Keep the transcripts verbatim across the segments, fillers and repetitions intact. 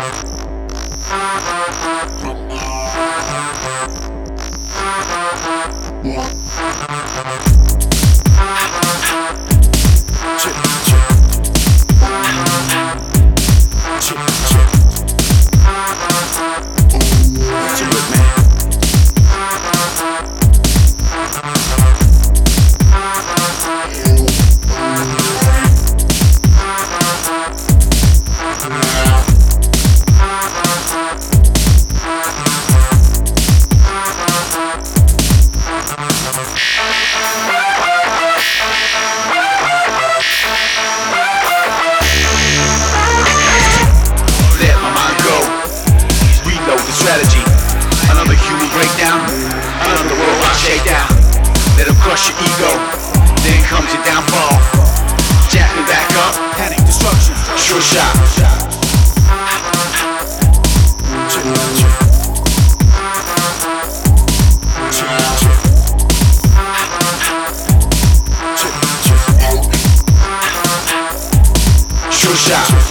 Strategy, another human breakdown, another robot shakedown. Let them crush your ego, then comes your downfall. Jack me back up, panic, destruction, sure shot. Sure shot.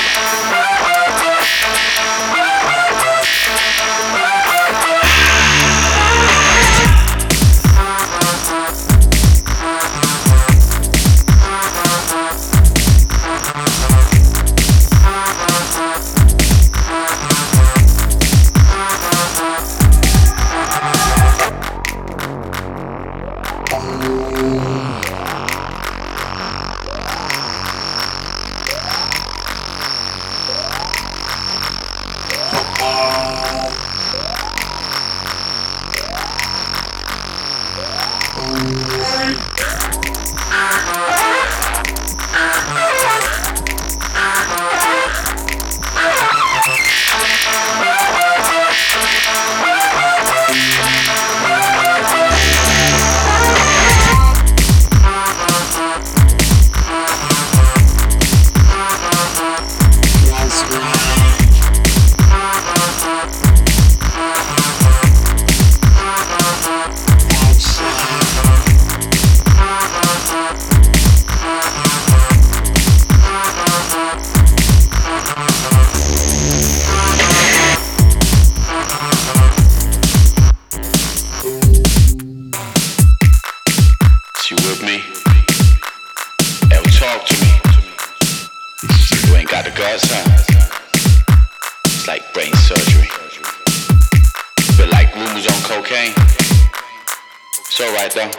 You with me? Ever talk to me? You ain't got the guts, huh? It's like brain surgery. Feel like rumors on cocaine. It's alright though.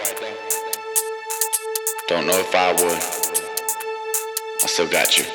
Don't know if I would. I still got you.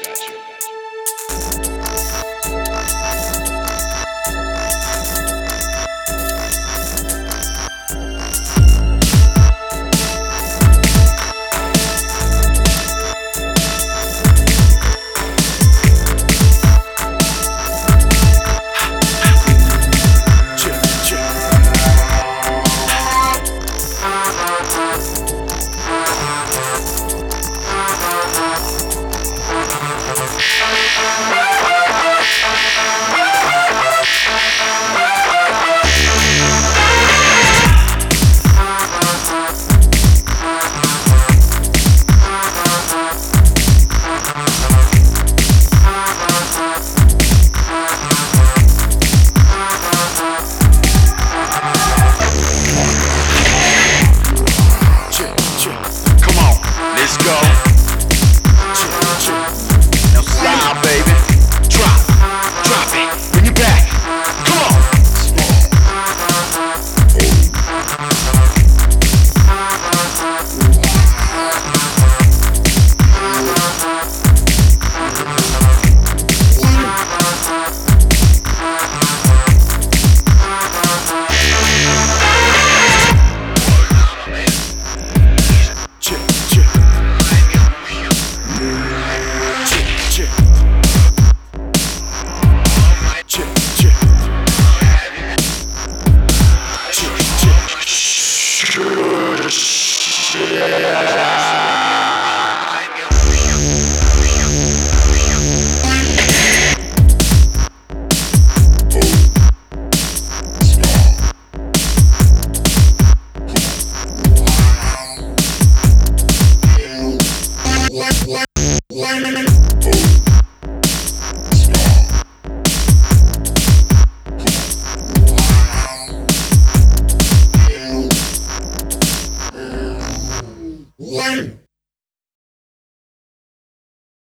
One.